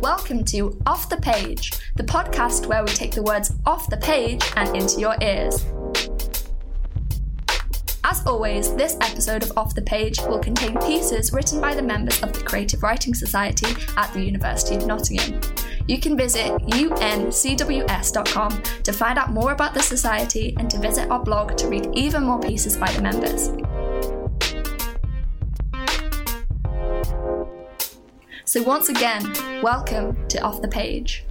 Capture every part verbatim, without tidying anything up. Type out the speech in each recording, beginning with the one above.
Welcome to Off the Page, the podcast where we take the words off the page and into your ears. As always, this episode of Off the Page will contain pieces written by the members of the Creative Writing Society at the University of Nottingham. You can visit u n c w s dot com to find out more about the Society and to visit our blog to read even more pieces by the members. So once again, welcome to Off the Page.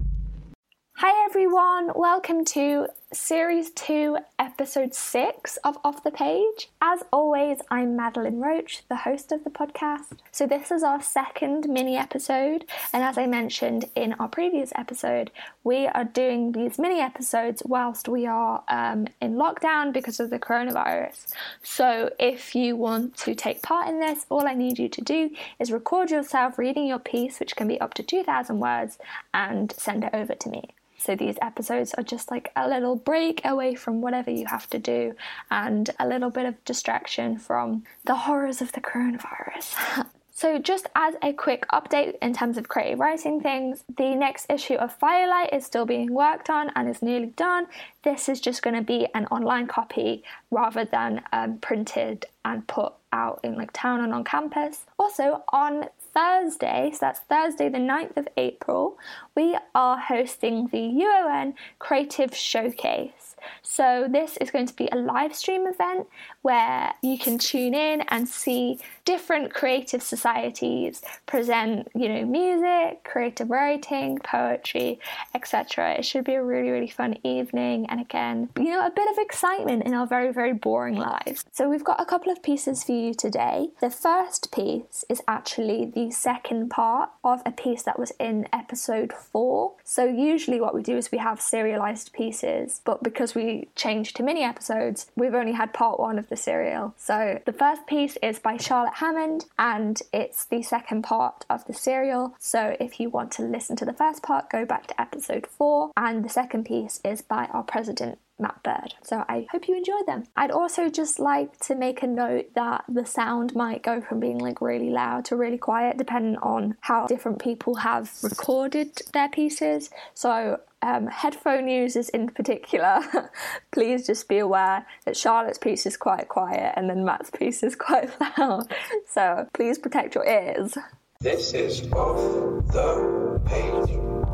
Hi everyone, welcome to Series two, Episode six of Off the Page. As always, I'm Madeline Roach, the host of the podcast. So this is our second mini episode, and as I mentioned in our previous episode, we are doing these mini episodes whilst we are um, in lockdown because of the coronavirus. So if you want to take part in this, all I need you to do is record yourself reading your piece, which can be up to two thousand words, and send it over to me. So these episodes are just like a little break away from whatever you have to do and a little bit of distraction from the horrors of the coronavirus. So just as a quick update in terms of creative writing things, the next issue of Firelight is still being worked on and is nearly done. This is just going to be an online copy rather than um, printed and put out in like town and on campus. Also on Thursday, so that's Thursday the ninth of April, we are hosting the U O N Creative Showcase. So this is going to be a live stream event where you can tune in and see different creative societies present, you know, music, creative writing, poetry, et cetera. It should be a really, really fun evening, and again, you know, a bit of excitement in our very, very boring lives. So we've got a couple of pieces for you today. The first piece is actually the second part of a piece that was in episode four. So usually what we do is we have serialized pieces, but because we changed to mini episodes, we've only had part one of the serial. So the first piece is by Charlotte Hammond, and it's the second part of the serial. So if you want to listen to the first part, go back to episode four, and the second piece is by our president, Matt Bird. So I hope you enjoy them. I'd also just like to make a note that the sound might go from being like really loud to really quiet depending on how different people have recorded their pieces. So um, headphone users in particular, please just be aware that Charlotte's piece is quite quiet and then Matt's piece is quite loud. So please protect your ears. This is Off the Page.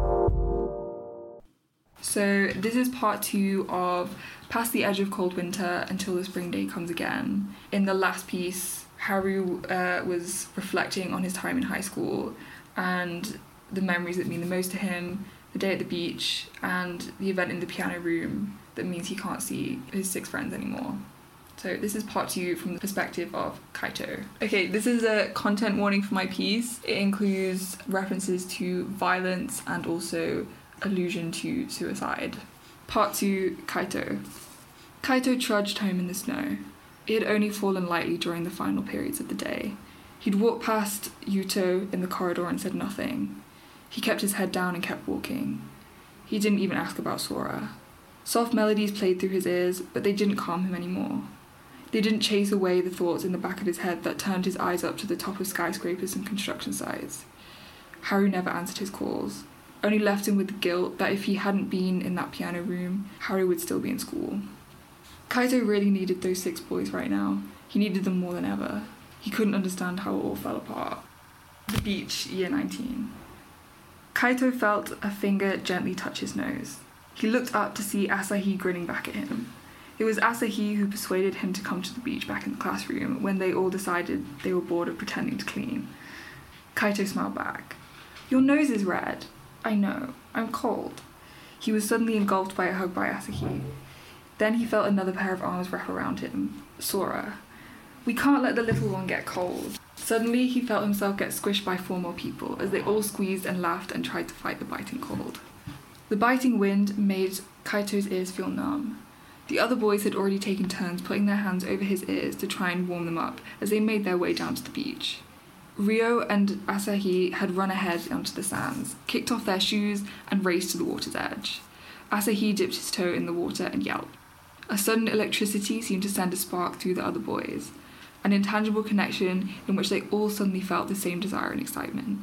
So this is part two of Past the Edge of Cold Winter Until the Spring Day Comes Again. In the last piece, Harry uh, was reflecting on his time in high school and the memories that mean the most to him, the day at the beach and the event in the piano room that means he can't see his six friends anymore. So this is part two from the perspective of Kaito. Okay, this is a content warning for my piece. It includes references to violence and also allusion to suicide. Part two, Kaito. Kaito trudged home in the snow. It had only fallen lightly during the final periods of the day. He'd walked past Yuto in the corridor and said nothing. He kept his head down and kept walking. He didn't even ask about Sora. Soft melodies played through his ears, but they didn't calm him anymore. They didn't chase away the thoughts in the back of his head that turned his eyes up to the top of skyscrapers and construction sites. Harry never answered his calls. Only left him with the guilt that if he hadn't been in that piano room, Harry would still be in school. Kaito really needed those six boys right now. He needed them more than ever. He couldn't understand how it all fell apart. The beach, year nineteen. Kaito felt a finger gently touch his nose. He looked up to see Asahi grinning back at him. It was Asahi who persuaded him to come to the beach back in the classroom when they all decided they were bored of pretending to clean. Kaito smiled back. "Your nose is red." "I know. I'm cold." He was suddenly engulfed by a hug by Asahi. Then he felt another pair of arms wrap around him. Sora. "We can't let the little one get cold." Suddenly he felt himself get squished by four more people as they all squeezed and laughed and tried to fight the biting cold. The biting wind made Kaito's ears feel numb. The other boys had already taken turns putting their hands over his ears to try and warm them up as they made their way down to the beach. Ryo and Asahi had run ahead onto the sands, kicked off their shoes, and raced to the water's edge. Asahi dipped his toe in the water and yelped. A sudden electricity seemed to send a spark through the other boys, an intangible connection in which they all suddenly felt the same desire and excitement.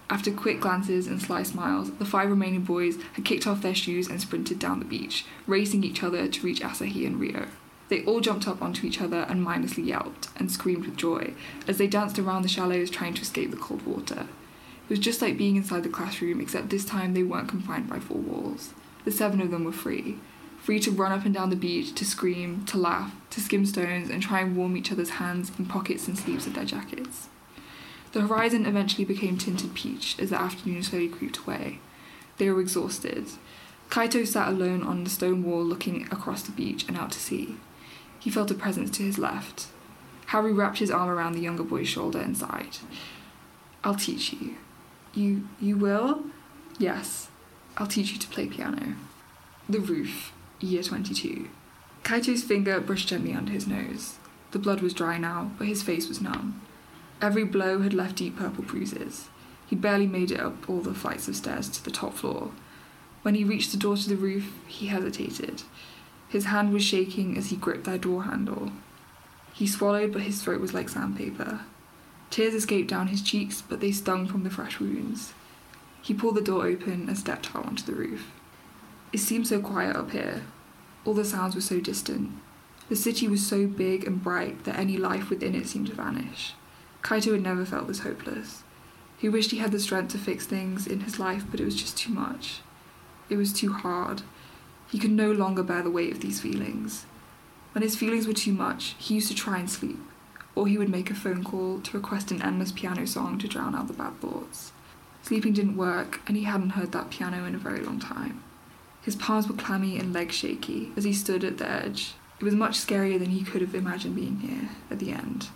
After quick glances and sly smiles, the five remaining boys had kicked off their shoes and sprinted down the beach, racing each other to reach Asahi and Rio. They all jumped up onto each other and mindlessly yelped and screamed with joy as they danced around the shallows trying to escape the cold water. It was just like being inside the classroom, except this time they weren't confined by four walls. The seven of them were free. Free to run up and down the beach, to scream, to laugh, to skim stones and try and warm each other's hands in pockets and sleeves of their jackets. The horizon eventually became tinted peach as the afternoon slowly creeped away. They were exhausted. Kaito sat alone on the stone wall looking across the beach and out to sea. He felt a presence to his left. Haru wrapped his arm around the younger boy's shoulder and sighed. "I'll teach you." You, you will? "Yes, I'll teach you to play piano." The roof, year twenty-two. Kaito's finger brushed gently under his nose. The blood was dry now, but his face was numb. Every blow had left deep purple bruises. He'd barely made it up all the flights of stairs to the top floor. When he reached the door to the roof, he hesitated. His hand was shaking as he gripped their door handle. He swallowed, but his throat was like sandpaper. Tears escaped down his cheeks, but they stung from the fresh wounds. He pulled the door open and stepped out onto the roof. It seemed so quiet up here. All the sounds were so distant. The city was so big and bright that any life within it seemed to vanish. Kaito had never felt this hopeless. He wished he had the strength to fix things in his life, but it was just too much. It was too hard. He could no longer bear the weight of these feelings. When his feelings were too much, he used to try and sleep, or he would make a phone call to request an endless piano song to drown out the bad thoughts. Sleeping didn't work, and he hadn't heard that piano in a very long time. His palms were clammy and legs shaky as he stood at the edge. It was much scarier than he could have imagined being here at the end.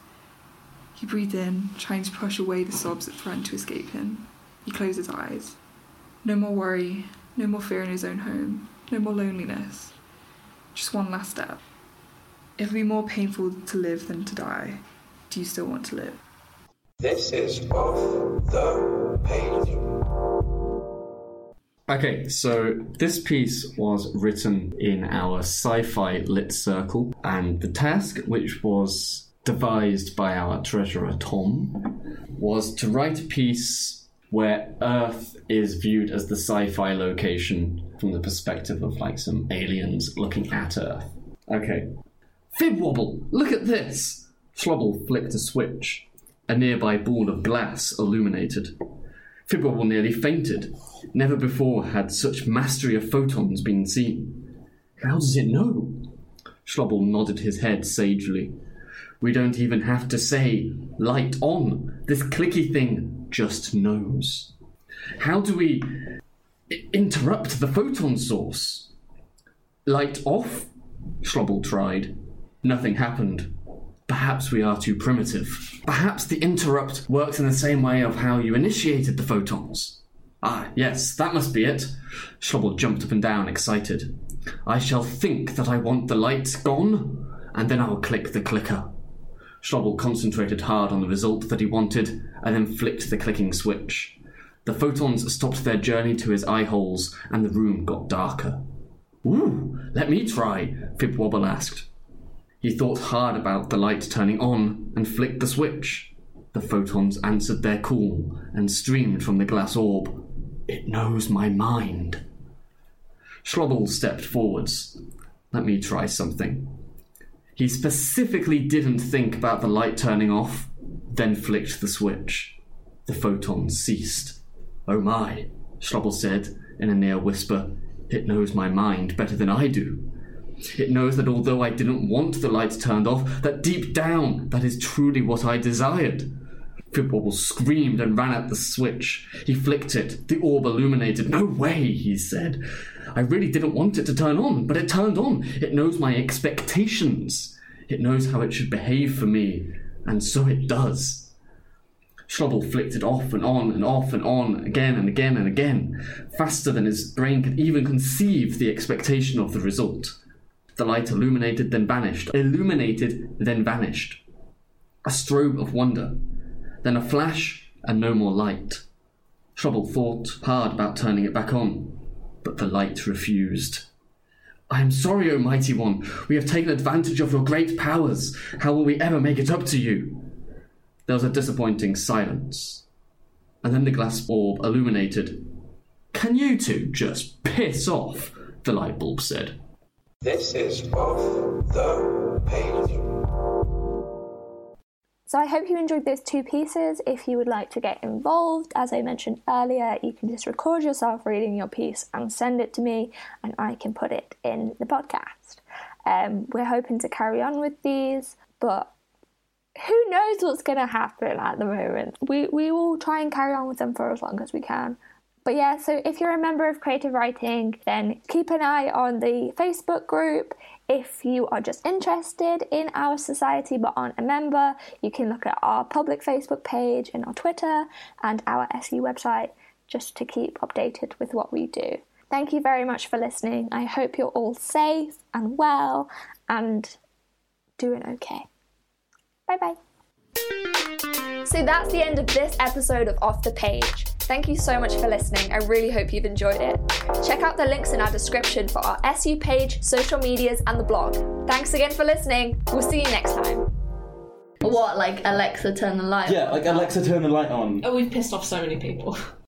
He breathed in, trying to push away the sobs that threatened to escape him. He closed his eyes. No more worry, no more fear in his own home, no more loneliness. Just one last step. It'll be more painful to live than to die. Do you still want to live? This is Off the Page. Okay, so this piece was written in our sci-fi lit circle, and the task, which was devised by our treasurer Tom, was to write a piece where Earth is viewed as the sci-fi location from the perspective of like some aliens looking at Earth. Okay. Fibwobble, look at this! Schlobble flicked a switch. A nearby ball of glass illuminated. Fibwobble nearly fainted. Never before had such mastery of photons been seen. How does it know? Schlobble nodded his head sagely. We don't even have to say, light on. This clicky thing just knows. How do we I- interrupt the photon source? Light off? Schlobble tried. Nothing happened. Perhaps we are too primitive. Perhaps the interrupt works in the same way of how you initiated the photons. Ah, yes, that must be it. Schlobble jumped up and down, excited. I shall think that I want the light gone, and then I'll click the clicker. Schlobble concentrated hard on the result that he wanted, and then flicked the clicking switch. The photons stopped their journey to his eye holes, and the room got darker. Ooh, let me try, Fibwobble asked. He thought hard about the light turning on, and flicked the switch. The photons answered their call, and streamed from the glass orb. It knows my mind. Schlobble stepped forwards. Let me try something. He specifically didn't think about the light turning off, then flicked the switch. The photons ceased. Oh my, Schlobble said in a near whisper. It knows my mind better than I do. It knows that although I didn't want the light turned off, that deep down that is truly what I desired. Fibwobble screamed and ran at the switch. He flicked it. The orb illuminated. No way, he said. I really didn't want it to turn on, but it turned on. It knows my expectations. It knows how it should behave for me, and so it does. Schlobble flicked it off and on and off and on, again and again and again, faster than his brain could even conceive the expectation of the result. The light illuminated, then vanished. Illuminated, then vanished. A strobe of wonder. Then a flash, and no more light. Schlobble thought hard about turning it back on, but the light refused. I am sorry, O Mighty One. We have taken advantage of your great powers. How will we ever make it up to you? There was a disappointing silence. And then the glass orb illuminated. "Can you two just piss off?" the light bulb said. This is Off the Page. So I hope you enjoyed those two pieces. If you would like to get involved, as I mentioned earlier, you can just record yourself reading your piece and send it to me, and I can put it in the podcast. Um, we're hoping to carry on with these, but who knows what's going to happen at the moment. We, we will try and carry on with them for as long as we can. But yeah, so if you're a member of Creative Writing, then keep an eye on the Facebook group. If you are just interested in our society but aren't a member, you can look at our public Facebook page and our Twitter and our S U website just to keep updated with what we do. Thank you very much for listening. I hope you're all safe and well and doing okay. Bye-bye. So that's the end of this episode of Off the Page. Thank you so much for listening. I really hope you've enjoyed it. Check out the links in our description for our S U page, social medias, and the blog. Thanks again for listening. We'll see you next time. What, like Alexa, turn the light on? Yeah, like Alexa, turn the light on. Oh, we've pissed off so many people.